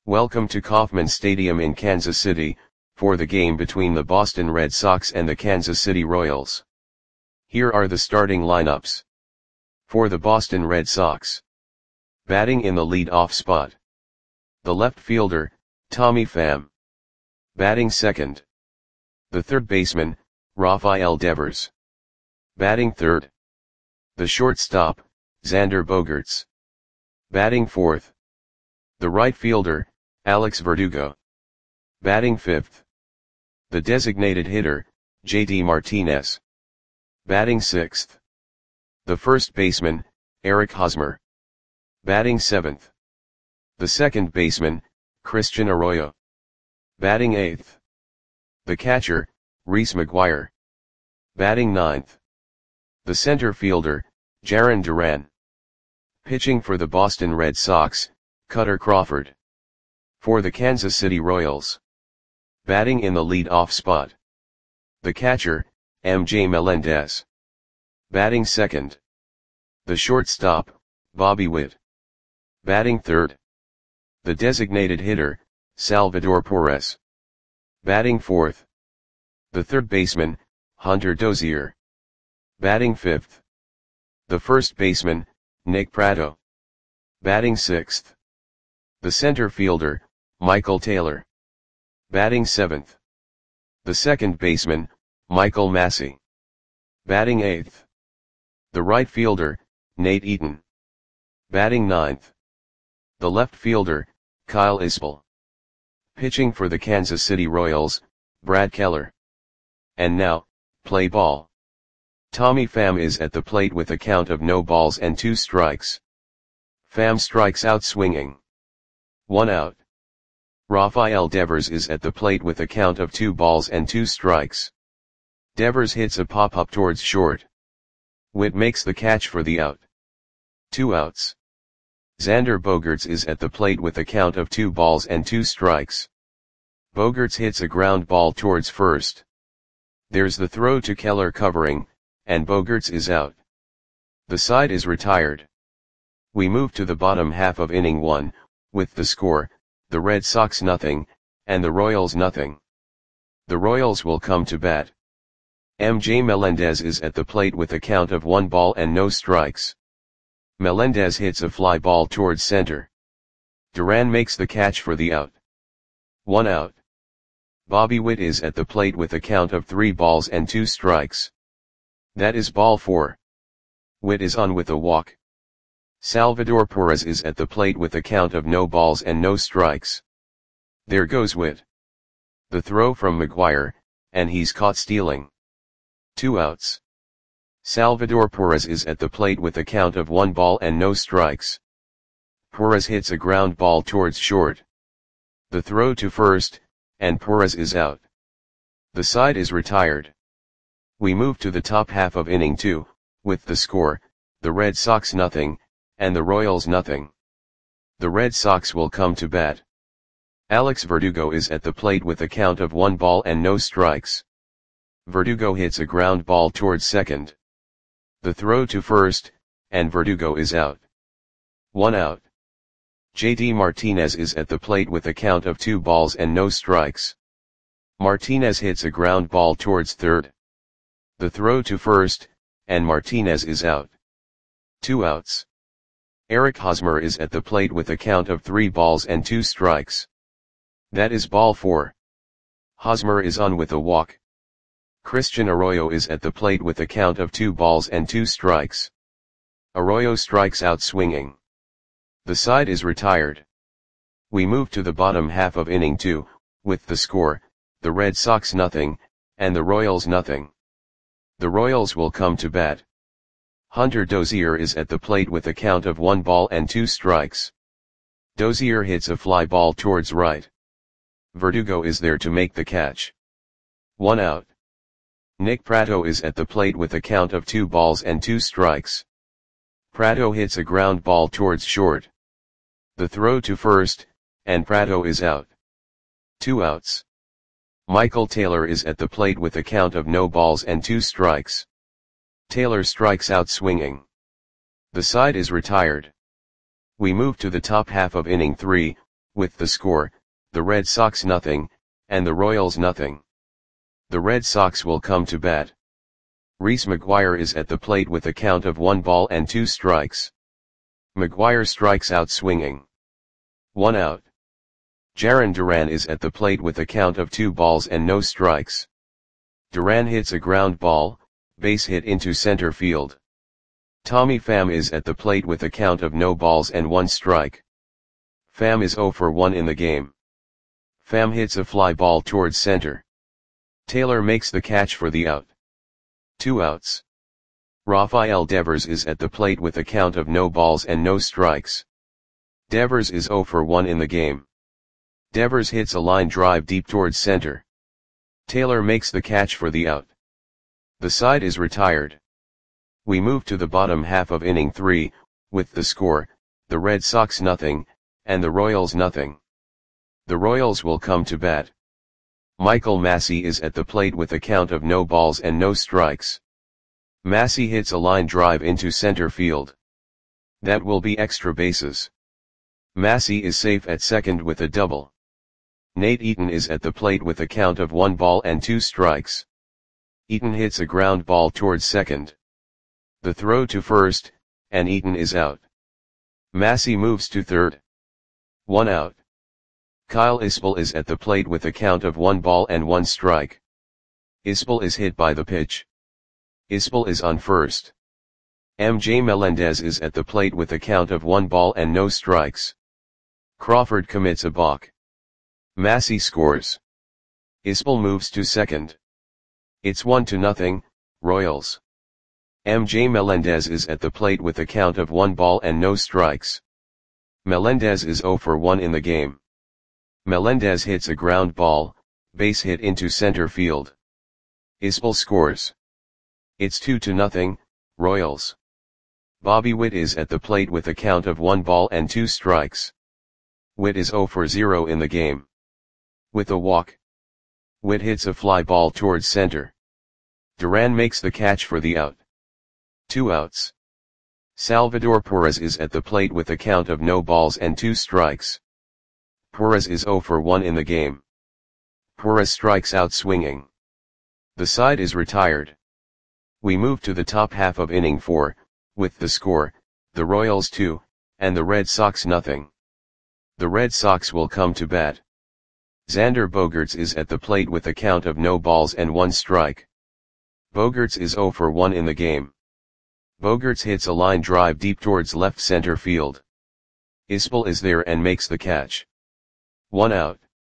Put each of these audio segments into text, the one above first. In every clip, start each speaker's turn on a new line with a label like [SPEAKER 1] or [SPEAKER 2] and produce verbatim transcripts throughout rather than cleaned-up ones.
[SPEAKER 1] Welcome to Kauffman Stadium in Kansas City, for the game between the Boston Red Sox and the Kansas City Royals. Here are the starting lineups. For the Boston Red Sox. Batting in the lead-off spot. The left fielder, Tommy Pham. Batting second. The third baseman, Rafael Devers. Batting third. The shortstop, Xander Bogaerts. Batting fourth. The right fielder, Alex Verdugo. Batting fifth. The designated hitter, J D Martinez. Batting sixth. The first baseman, Eric Hosmer. Batting seventh. The second baseman, Christian Arroyo. Batting eighth. The catcher, Reese McGuire. Batting ninth. The center fielder, Jarren Duran. Pitching for the Boston Red Sox, Kutter Crawford. For the Kansas City Royals. Batting in the lead-off spot. The catcher, M J Melendez. Batting second. The shortstop, Bobby Witt. Batting third. The designated hitter, Salvador Perez. Batting fourth. The third baseman, Hunter Dozier. Batting fifth. The first baseman, Nick Pratto. Batting sixth. The center fielder, Michael Taylor. Batting seventh. The second baseman, Michael Massey. Batting eighth. The right fielder, Nate Eaton. Batting ninth. The left fielder, Kyle Isbell. Pitching for the Kansas City Royals, Brad Keller. And now, play ball. Tommy Pham is at the plate with a count of no balls and two strikes. Pham strikes out swinging. One out. Rafael Devers is at the plate with a count of two balls and two strikes. Devers hits a pop-up towards short. Witt makes the catch for the out. Two outs. Xander Bogaerts is at the plate with a count of two balls and two strikes. Bogaerts hits a ground ball towards first. There's the throw to Keller covering, and Bogaerts is out. The side is retired. We move to the bottom half of inning one, with the score, the Red Sox nothing, and the Royals nothing. The Royals will come to bat. M J Melendez is at the plate with a count of one ball and no strikes. Melendez hits a fly ball towards center. Duran makes the catch for the out. One out. Bobby Witt is at the plate with a count of three balls and two strikes. That is ball four. Witt is on with a walk. Salvador Perez is at the plate with a count of no balls and no strikes. There goes Witt. The throw from McGuire, and he's caught stealing. Two outs. Salvador Perez is at the plate with a count of one ball and no strikes. Perez hits a ground ball towards short. The throw to first, and Perez is out. The side is retired. We move to the top half of inning two, with the score, the Red Sox nothing, and the Royals nothing. The Red Sox will come to bat. Alex Verdugo is at the plate with a count of one ball and no strikes. Verdugo hits a ground ball towards second. The throw to first, and Verdugo is out. One out. J D Martinez is at the plate with a count of two balls and no strikes. Martinez hits a ground ball towards third. The throw to first, and Martinez is out. Two outs. Eric Hosmer is at the plate with a count of three balls and two strikes. That is ball four. Hosmer is on with a walk. Christian Arroyo is at the plate with a count of two balls and two strikes. Arroyo strikes out swinging. The side is retired. We move to the bottom half of inning two, with the score, the Red Sox nothing, and the Royals nothing. The Royals will come to bat. Hunter Dozier is at the plate with a count of one ball and two strikes. Dozier hits a fly ball towards right. Verdugo is there to make the catch. One out. Nick Pratto is at the plate with a count of two balls and two strikes. Pratto hits a ground ball towards short. The throw to first, and Pratto is out. Two outs. Michael Taylor is at the plate with a count of no balls and two strikes. Taylor strikes out swinging. The side is retired. We move to the top half of inning three, With the score, the Red Sox nothing, and the Royals nothing. The Red Sox will come to bat. Reese McGuire is at the plate with a count of one ball and two strikes. McGuire strikes out swinging. One out. Jarren Duran is at the plate with a count of two balls and no strikes. Duran hits a ground ball, base hit into center field. Tommy Pham is at the plate with a count of no balls and one strike. Pham is oh for one in the game. Pham hits a fly ball towards center. Taylor makes the catch for the out. Two outs. Rafael Devers is at the plate with a count of no balls and no strikes. Devers is oh for one in the game. Devers hits a line drive deep towards center. Taylor makes the catch for the out. The side is retired. We move to the bottom half of inning three, with the score, the Red Sox nothing, and the Royals nothing. The Royals will come to bat. Michael Massey is at the plate with a count of no balls and no strikes. Massey hits a line drive into center field. That will be extra bases. Massey is safe at second with a double. Nate Eaton is at the plate with a count of one ball and two strikes. Eaton hits a ground ball towards second. The throw to first, and Eaton is out. Massey moves to third. One out. Kyle Isbell is at the plate with a count of one ball and one strike. Isbell is hit by the pitch. Isbell is on first. M J Melendez is at the plate with a count of one ball and no strikes. Crawford commits a balk. Massey scores. Isbell moves to second. It's one to nothing, Royals. M J Melendez is at the plate with a count of one ball and no strikes. Melendez is oh for one in the game. Melendez hits a ground ball, base hit into center field. Isbell scores. It's two to nothing, Royals. Bobby Witt is at the plate with a count of one ball and two strikes. Witt is oh for zero in the game. With a walk. Witt hits a fly ball towards center. Duran makes the catch for the out. Two outs. Salvador Perez is at the plate with a count of no balls and two strikes. Perez is oh for one in the game. Perez strikes out swinging. The side is retired. We move to the top half of inning four, with the score, the Royals two, and the Red Sox nothing. The Red Sox will come to bat. Xander Bogaerts is at the plate with a count of no balls and one strike. Bogaerts is oh for one in the game. Bogaerts hits a line drive deep towards left center field. Isbell is there and makes the catch. One out.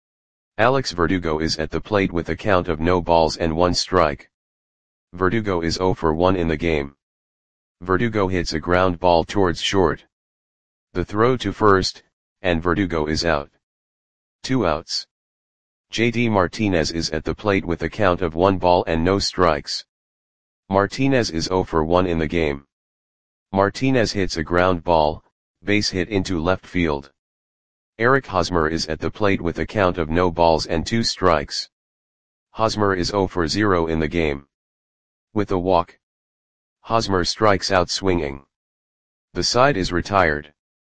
[SPEAKER 1] Alex Verdugo is at the plate with a count of no balls and one strike. Verdugo is oh for one in the game. Verdugo hits a ground ball towards short. The throw to first, and Verdugo is out. Two outs. J D Martinez is at the plate with a count of one ball and no strikes. Martinez is oh for one in the game. Martinez hits a ground ball, base hit into left field. Eric Hosmer is at the plate with a count of no balls and two strikes. Hosmer is oh for zero in the game. With a walk. Hosmer strikes out swinging. The side is retired.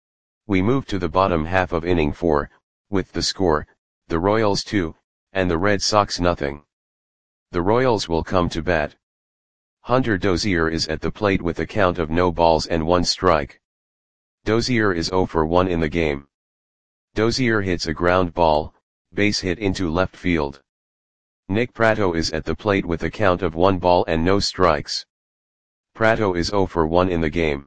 [SPEAKER 1] We move to the bottom half of inning four, with the score, the Royals two, and the Red Sox nothing. The Royals will come to bat. Hunter Dozier is at the plate with a count of no balls and one strike. Dozier is oh for one in the game. Dozier hits a ground ball, base hit into left field. Nick Pratto is at the plate with a count of one ball and no strikes. Pratto is oh for one in the game.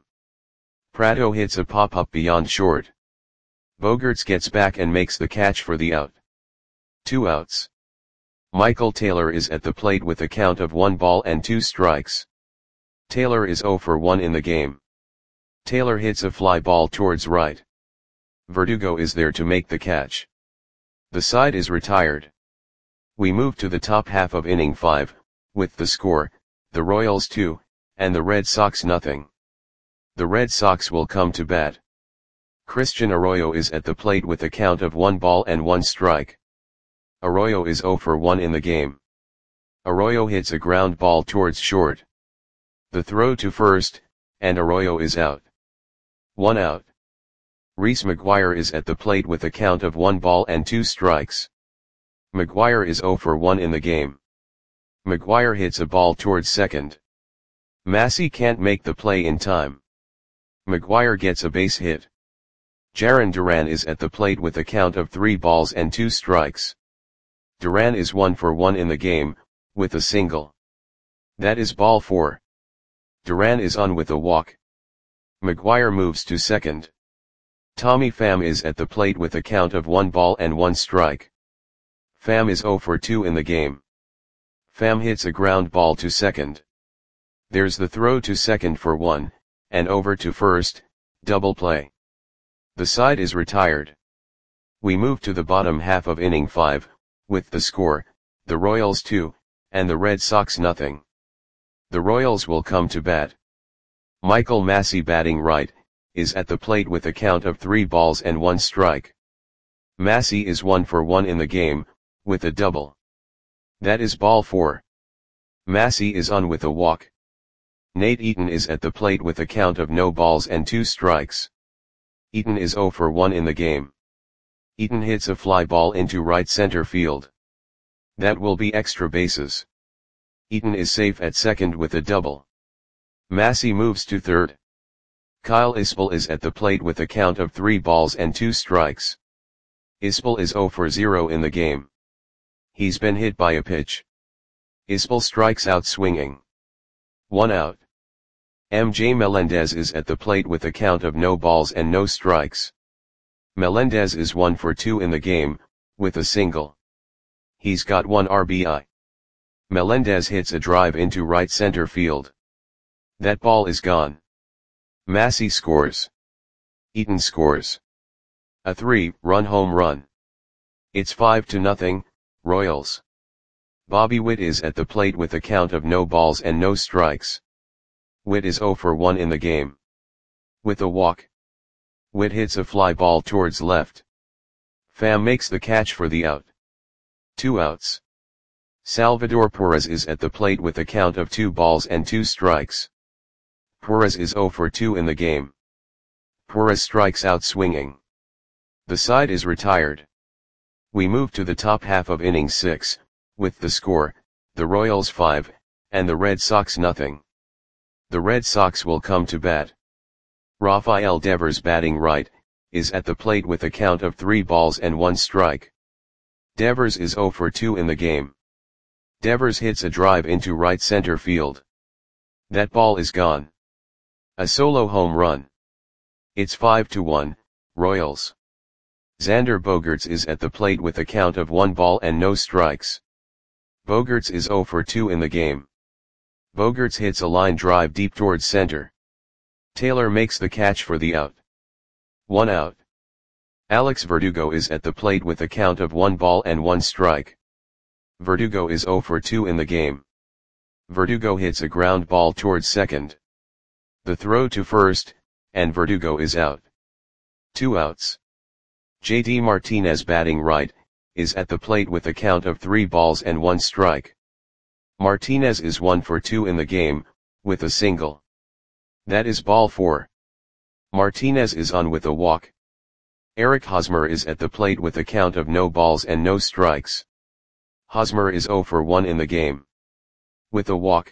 [SPEAKER 1] Pratto hits a pop-up beyond short. Bogaerts gets back and makes the catch for the out. Two outs. Michael Taylor is at the plate with a count of one ball and two strikes. Taylor is oh for one in the game. Taylor hits a fly ball towards right. Verdugo is there to make the catch. The side is retired. We move to the top half of inning five, with the score, the Royals two, and the Red Sox nothing. The Red Sox will come to bat. Christian Arroyo is at the plate with a count of one ball and one strike. Arroyo is oh for one in the game. Arroyo hits a ground ball towards short. The throw to first, and Arroyo is out. One out. Reese McGuire is at the plate with a count of one ball and two strikes. McGuire is zero for one in the game. McGuire hits a ball towards second. Massey can't make the play in time. McGuire gets a base hit. Jarren Duran is at the plate with a count of three balls and two strikes. Duran is one for one in the game, with a single. That is ball four. Duran is on with a walk. McGuire moves to second. Tommy Pham is at the plate with a count of one ball and one strike. Pham is zero for two in the game. Pham hits a ground ball to second. There's the throw to second for one, and over to first, double play. The side is retired. We move to the bottom half of inning five, with the score, the Royals two, and the Red Sox nothing. The Royals will come to bat. Michael Massey, batting right, is at the plate with a count of three balls and one strike. Massey is one for one in the game, with a double. That is ball four. Massey is on with a walk. Nate Eaton is at the plate with a count of no balls and two strikes. Eaton is zero for one in the game. Eaton hits a fly ball into right center field. That will be extra bases. Eaton is safe at second with a double. Massey moves to third. Kyle Isbell is at the plate with a count of three balls and two strikes. Isbell is zero for zero in the game. He's been hit by a pitch. Isbell strikes out swinging. One out. M J Melendez is at the plate with a count of no balls and no strikes. Melendez is one for two in the game, with a single. He's got one R B I. Melendez hits a drive into right center field. That ball is gone. Massey scores. Eaton scores. A three-run home run. It's five to nothing, Royals. Bobby Witt is at the plate with a count of no balls and no strikes. Witt is zero for one in the game. With a walk. Witt hits a fly ball towards left. Pham makes the catch for the out. Two outs. Salvador Perez is at the plate with a count of two balls and two strikes. Perez is zero for two in the game. Perez strikes out swinging. The side is retired. We move to the top half of inning six, with the score, the Royals five, and the Red Sox nothing. The Red Sox will come to bat. Rafael Devers, batting right, is at the plate with a count of three balls and one strike. Devers is zero for two in the game. Devers hits a drive into right center field. That ball is gone. A solo home run. It's five to one, Royals. Xander Bogaerts is at the plate with a count of one ball and no strikes. Bogaerts is zero for two in the game. Bogaerts hits a line drive deep towards center. Taylor makes the catch for the out. One out. Alex Verdugo is at the plate with a count of one ball and one strike. Verdugo is zero for two in the game. Verdugo hits a ground ball towards second. The throw to first, and Verdugo is out. Two outs. J D Martinez, batting right, is at the plate with a count of three balls and one strike. Martinez is one for two in the game, with a single. That is ball four. Martinez is on with a walk. Eric Hosmer is at the plate with a count of no balls and no strikes. Hosmer is zero for one in the game. With a walk.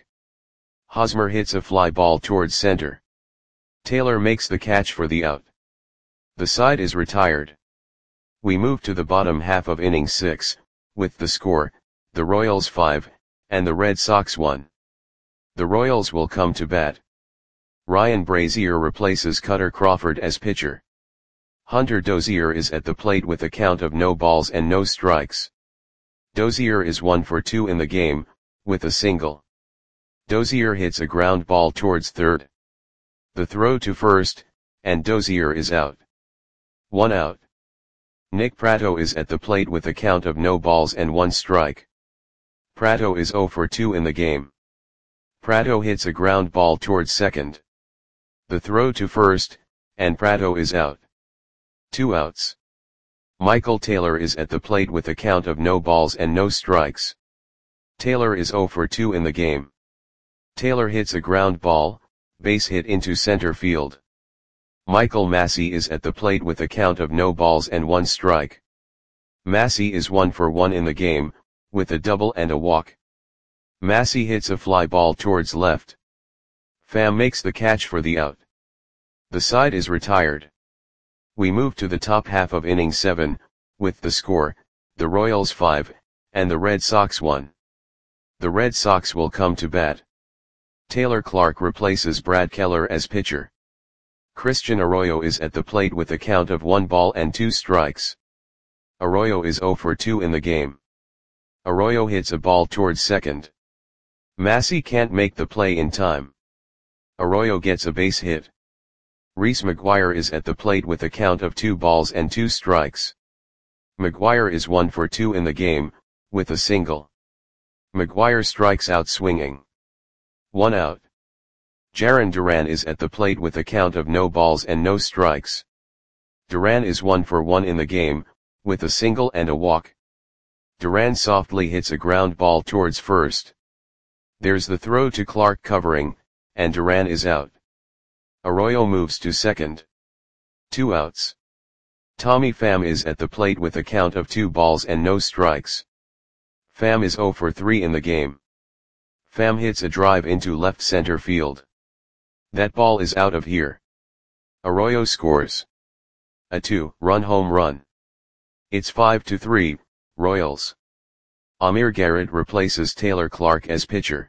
[SPEAKER 1] Hosmer hits a fly ball towards center. Taylor makes the catch for the out. The side is retired. We move to the bottom half of inning six, with the score, the Royals five, and the Red Sox one. The Royals will come to bat. Ryan Brazier replaces Cutter Crawford as pitcher. Hunter Dozier is at the plate with a count of no balls and no strikes. Dozier is one for two in the game, with a single. Dozier hits a ground ball towards third. The throw to first, and Dozier is out. One out. Nick Pratto is at the plate with a count of no balls and one strike. Pratto is zero for two in the game. Pratto hits a ground ball towards second. The throw to first, and Pratto is out. Two outs. Michael Taylor is at the plate with a count of no balls and no strikes. Taylor is zero for two in the game. Taylor hits a ground ball, base hit into center field. Michael Massey is at the plate with a count of no balls and one strike. Massey is one for one in the game, with a double and a walk. Massey hits a fly ball towards left. Pham makes the catch for the out. The side is retired. We move to the top half of inning seven, with the score, the Royals five, and the Red Sox one. The Red Sox will come to bat. Taylor Clarke replaces Brad Keller as pitcher. Christian Arroyo is at the plate with a count of one ball and two strikes. Arroyo is zero for two in the game. Arroyo hits a ball towards second. Massey can't make the play in time. Arroyo gets a base hit. Reese McGuire is at the plate with a count of two balls and two strikes. McGuire is one for two in the game, with a single. McGuire strikes out swinging. One out. Jarren Duran is at the plate with a count of no balls and no strikes. Duran is one for one in the game, with a single and a walk. Duran softly hits a ground ball towards first. There's the throw to Clarke covering, and Duran is out. Arroyo moves to second. Two outs. Tommy Pham is at the plate with a count of two balls and no strikes. Pham is zero for three in the game. Pham hits a drive into left center field. That ball is out of here. Arroyo scores a two-run home run. It's five to three, Royals. Amir Garrett replaces Taylor Clarke as pitcher.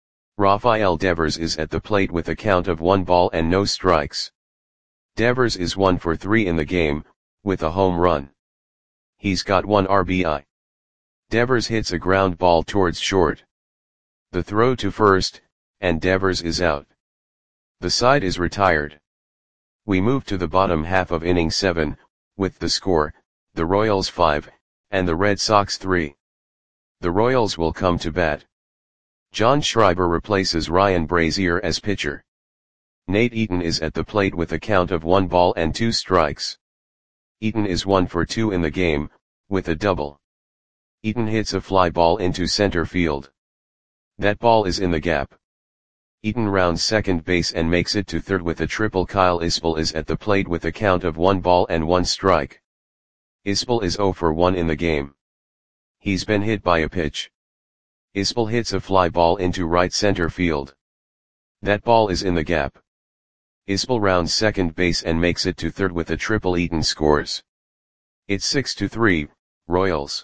[SPEAKER 1] Rafael Devers is at the plate with a count of one ball and no strikes. Devers is one for three in the game, with a home run. He's got one R B I. Devers hits a ground ball towards short. The throw to first, and Devers is out. The side is retired. We move to the bottom half of inning seven, with the score, the Royals five, and the Red Sox three. The Royals will come to bat. John Schreiber replaces Ryan Brazier as pitcher. Nate Eaton is at the plate with a count of one ball and two strikes. Eaton is one for two in the game, with a double. Eaton hits a fly ball into center field. That ball is in the gap. Eaton rounds second base and makes it to third with a triple. Kyle Isbell is at the plate with a count of one ball and one strike. Isbell is zero for one in the game. He's been hit by a pitch. Isbell hits a fly ball into right center field. That ball is in the gap. Isbell rounds second base and makes it to third with a triple. Eaton scores. It's six to three, Royals.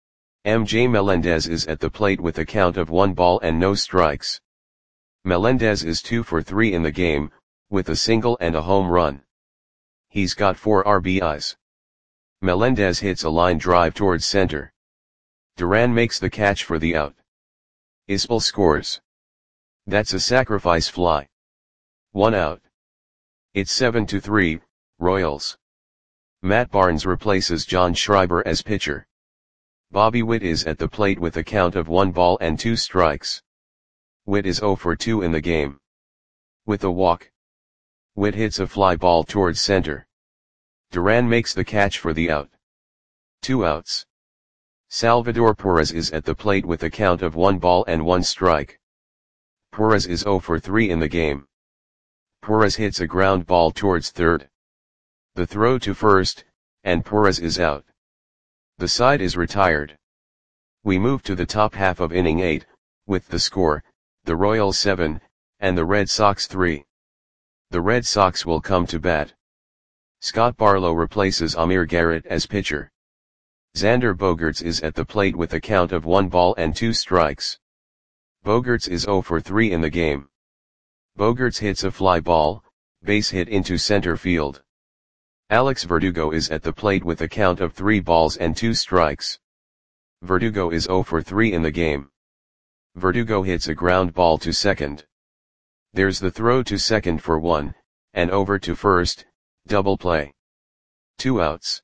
[SPEAKER 1] M J Melendez is at the plate with a count of one ball and no strikes. Melendez is two for three in the game, with a single and a home run. He's got four R B Is. Melendez hits a line drive towards center. Duran makes the catch for the out. Isbell scores. That's a sacrifice fly. One out. It's seven to three, Royals. Matt Barnes replaces John Schreiber as pitcher. Bobby Witt is at the plate with a count of one ball and two strikes. Witt is zero for two in the game. With a walk. Witt hits a fly ball towards center. Duran makes the catch for the out. Two outs. Salvador Perez is at the plate with a count of one ball and one strike. Perez is zero for three in the game. Perez hits a ground ball towards third. The throw to first, and Perez is out. The side is retired. We move to the top half of inning eight, with the score, the Royals seven, and the Red Sox three. The Red Sox will come to bat. Scott Barlow replaces Amir Garrett as pitcher. Xander Bogaerts is at the plate with a count of one ball and two strikes. Bogaerts is zero for three in the game. Bogaerts hits a fly ball, base hit into center field. Alex Verdugo is at the plate with a count of three balls and two strikes. Verdugo is zero for three in the game. Verdugo hits a ground ball to second. There's the throw to second for one, and over to first, double play. Two outs.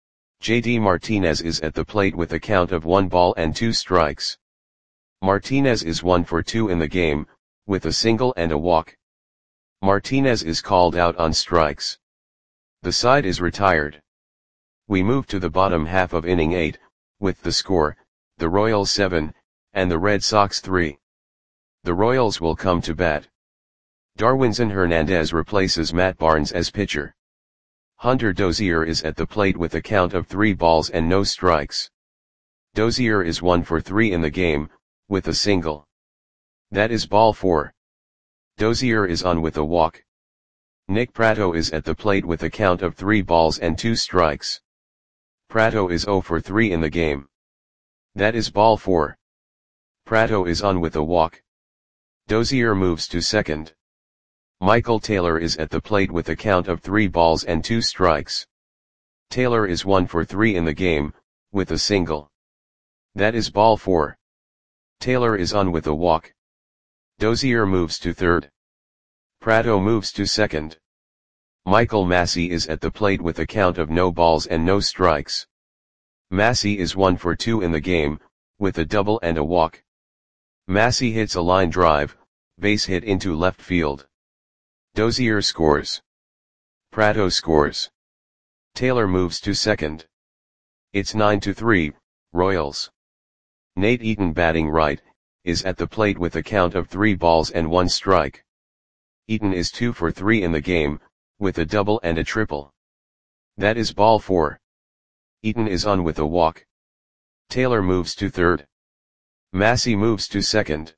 [SPEAKER 1] J D Martinez is at the plate with a count of one ball and two strikes. Martinez is one for two in the game, with a single and a walk. Martinez is called out on strikes. The side is retired. We move to the bottom half of inning eight, with the score, the Royals seven, and the Red Sox three. The Royals will come to bat. Darwinzon Hernandez replaces Matt Barnes as pitcher. Hunter Dozier is at the plate with a count of three balls and no strikes. Dozier is one for three in the game, with a single. That is ball four. Dozier is on with a walk. Nick Pratto is at the plate with a count of three balls and two strikes. Pratto is zero for three in the game. That is ball four. Pratto is on with a walk. Dozier moves to second. Michael Taylor is at the plate with a count of three balls and two strikes. Taylor is one for three in the game, with a single. That is ball four. Taylor is on with a walk. Dozier moves to third. Pratto moves to second. Michael Massey is at the plate with a count of no balls and no strikes. Massey is one for two in the game, with a double and a walk. Massey hits a line drive, base hit into left field. Dozier scores. Pratto scores. Taylor moves to second. It's nine to three, Royals. Nate Eaton, batting right, is at the plate with a count of three balls and one strike. Eaton is two for three in the game, with a double and a triple. That is ball four. Eaton is on with a walk. Taylor moves to third. Massey moves to second.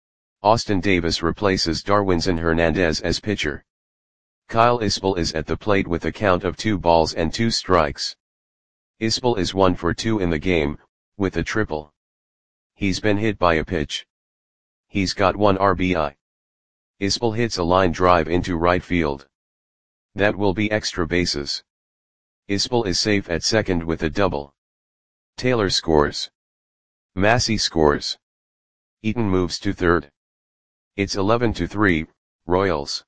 [SPEAKER 1] Austin Davis replaces Darwinzon Hernandez as pitcher. Kyle Isbell is at the plate with a count of two balls and two strikes. Isbell is one for two in the game, with a triple. He's been hit by a pitch. He's got one R B I. Isbell hits a line drive into right field. That will be extra bases. Isbell is safe at second with a double. Taylor scores. Massey scores. Eaton moves to third. It's eleven to three, Royals.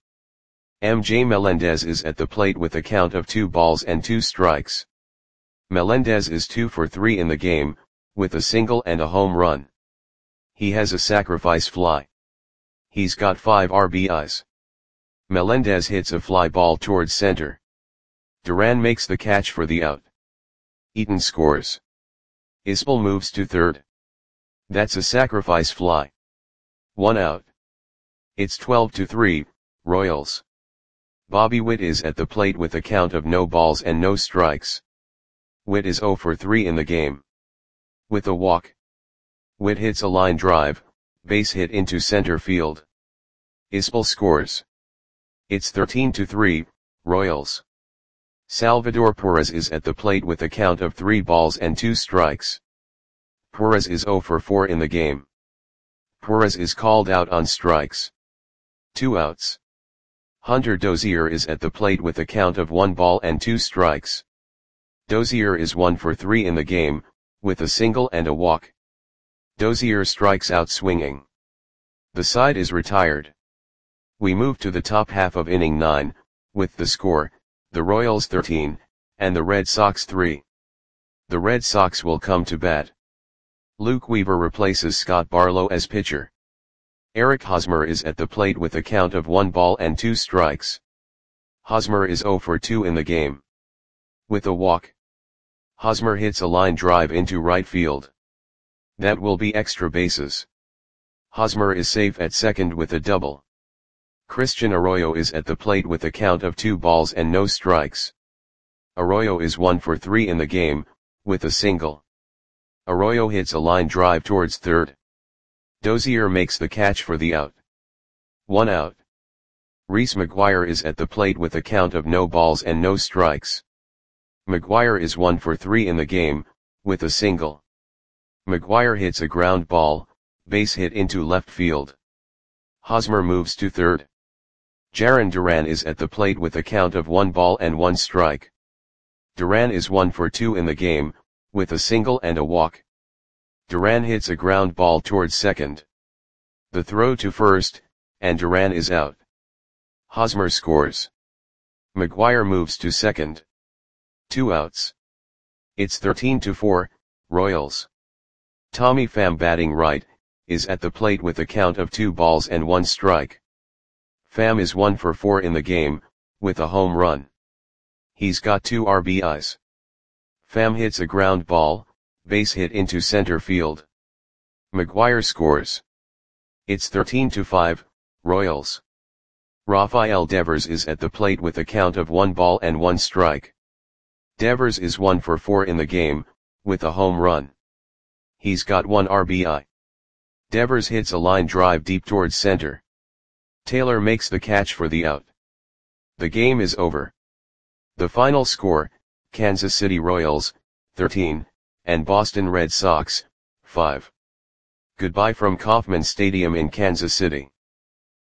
[SPEAKER 1] M J Melendez is at the plate with a count of two balls and two strikes. Melendez is two for three in the game, with a single and a home run. He has a sacrifice fly. He's got five R B Is. Melendez hits a fly ball towards center. Duran makes the catch for the out. Eaton scores. Isbell moves to third. That's a sacrifice fly. One out. It's twelve to three, Royals. Bobby Witt is at the plate with a count of no balls and no strikes. Witt is zero for three in the game. With a walk. Witt hits a line drive, base hit into center field. Isbell scores. It's thirteen to three, Royals. Salvador Perez is at the plate with a count of three balls and two strikes. Perez is zero for four in the game. Perez is called out on strikes. Two outs. Hunter Dozier is at the plate with a count of one ball and two strikes. Dozier is one for three in the game, with a single and a walk. Dozier strikes out swinging. The side is retired. We move to the top half of inning nine, with the score, the Royals thirteen, and the Red Sox three. The Red Sox will come to bat. Luke Weaver replaces Scott Barlow as pitcher. Eric Hosmer is at the plate with a count of one ball and two strikes. Hosmer is zero for two in the game. With a walk. Hosmer hits a line drive into right field. That will be extra bases. Hosmer is safe at second with a double. Christian Arroyo is at the plate with a count of two balls and no strikes. Arroyo is one for three in the game, with a single. Arroyo hits a line drive towards third. Dozier makes the catch for the out. One out. Reese McGuire is at the plate with a count of no balls and no strikes. McGuire is one for three in the game, with a single. McGuire hits a ground ball, base hit into left field. Hosmer moves to third. Jarren Duran is at the plate with a count of one ball and one strike. Duran is one for two in the game, with a single and a walk. Duran hits a ground ball towards second. The throw to first, and Duran is out. Hosmer scores. McGuire moves to second. Two outs. It's thirteen to four, Royals. Tommy Pham, batting right, is at the plate with a count of two balls and one strike. Pham is one for four in the game, with a home run. He's got two R B Is. Pham hits a ground ball, base hit into center field. McGuire scores. It's thirteen to five, Royals. Rafael Devers is at the plate with a count of one ball and one strike. Devers is one for four in the game, with a home run. He's got one R B I. Devers hits a line drive deep towards center. Taylor makes the catch for the out. The game is over. The final score, Kansas City Royals, thirteen, and Boston Red Sox, five. Goodbye from Kauffman Stadium in Kansas City.